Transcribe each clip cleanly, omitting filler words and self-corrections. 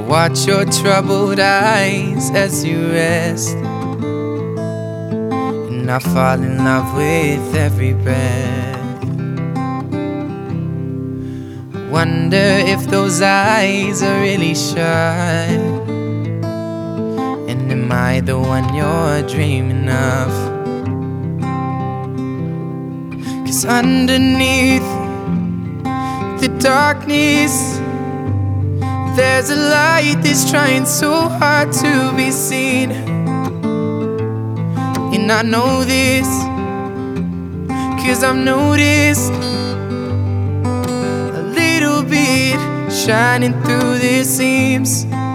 watch your troubled eyes as you rest, and I fall in love with every breath. Wonder if those eyes are really shut, and am I the one you're dreaming of? 'Cause underneath the darkness, there's a light that's trying so hard to be seen. And I know this, 'cause I've noticed a little bit shining through the seams.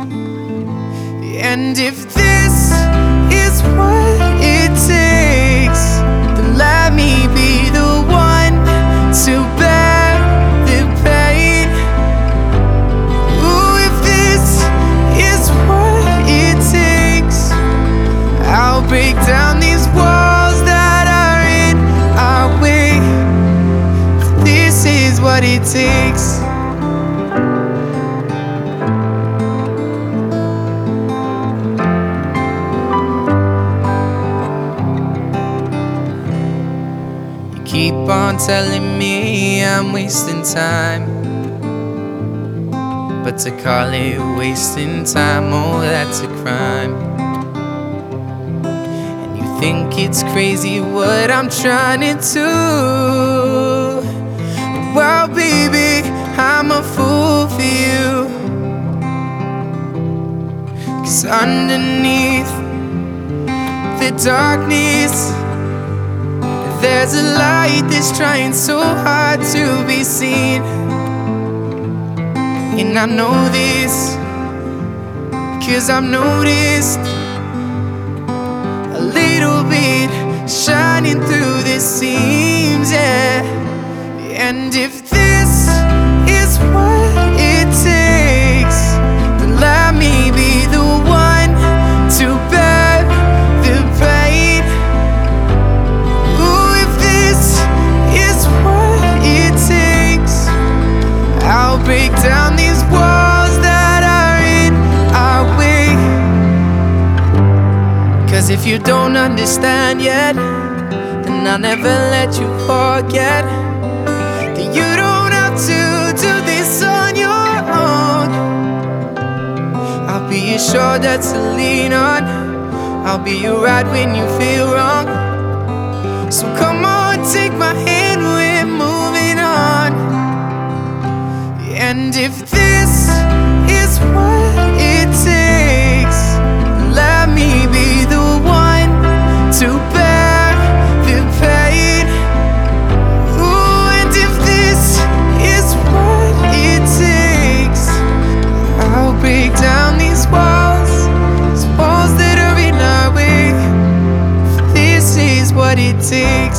And if this is what it takes, then let me be the one to bear the pain. Ooh, if this is what it takes, I'll break down these walls that are in our way. If this is what it takes. Keep on telling me I'm wasting time, but to call it wasting time, oh, that's a crime. And you think it's crazy what I'm trying to do. Well, baby, I'm a fool for you. 'Cause underneath the darkness, there's a light that's trying so hard to be seen. And I know this, 'cause I've noticed a little bit shining through the seams, yeah. And if this is what it takes, then let me be the one to bear the pain. I'll break down these walls that are in our way. 'Cause if you don't understand yet, then I'll never let you forget that you don't have to do this on your own. I'll be your shoulder to lean on, I'll be your right when you feel wrong. So come on, take my hand, we're moving on. And if this is what it takes, let me be the one to bear the pain. Ooh, and if this is what it takes, I'll break down these walls that are in our way. If this is what it takes.